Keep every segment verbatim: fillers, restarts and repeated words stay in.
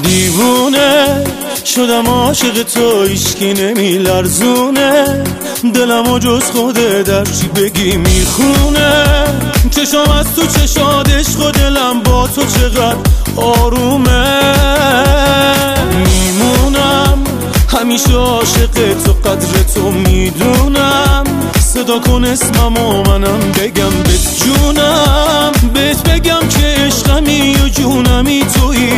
دیوونه شدم عاشق تو، هیچکی نمیلرزونه دلمو جز خوده در چی بگی میخونه. چشام از تو چشاد عشق و دلم با تو چقدر آرومه. میمونم همیشه عاشق تو، قدر تو میدونم. صدا کن اسممو منم بگم بهت جونم، بهت بگم که عشقمی و جونمی تویی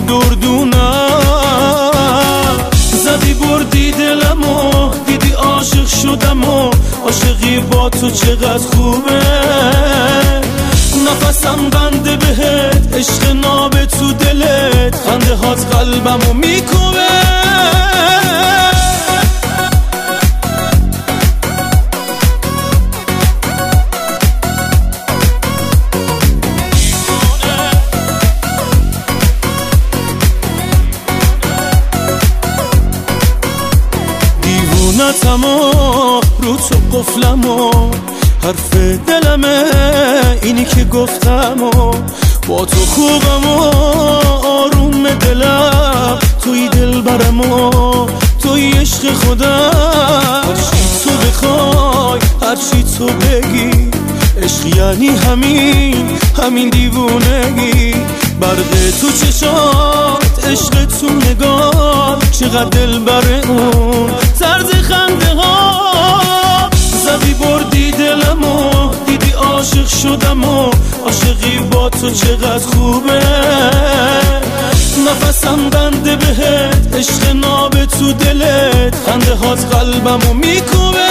دردونم. زدی بردی دلمو، دیدی عاشق شدم و عاشقی با تو چقدر خوبه. نفسم بنده بهت، عشق ناب تو دلت، خنده هات قلبمو میکوبه. دیوونتمو رو تو قفلمو، حرف دلمه اینی که گفتمو. با تو خوبمو آروم دلم، توی دل برمو، توی عشق خودم. هرچی تو بخوای، هرچی تو بگی، عشق یعنی همین همین دیوونگی. برق تو چشات، عشق تو نگاه، چقدر دل بره اون طرز خنده ها. زدی بردی دلمو، دیدی عاشق شدم و عاشقی با تو چقدر خوبه. نفسم بنده بهت، عشق ناب تو دلت، خنده هات قلبمو میکوبه.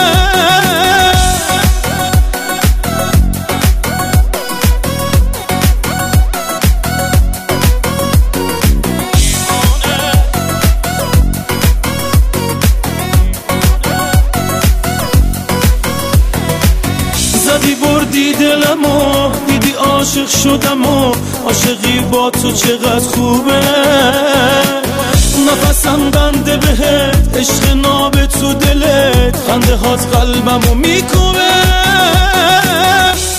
زدی بردی دلمو، دیدی عاشق شدم و عاشقی با تو چقدر خوبه. نفسم بنده بهت، عشق ناب تو دلت، خنده هات قلبمو میکوبه.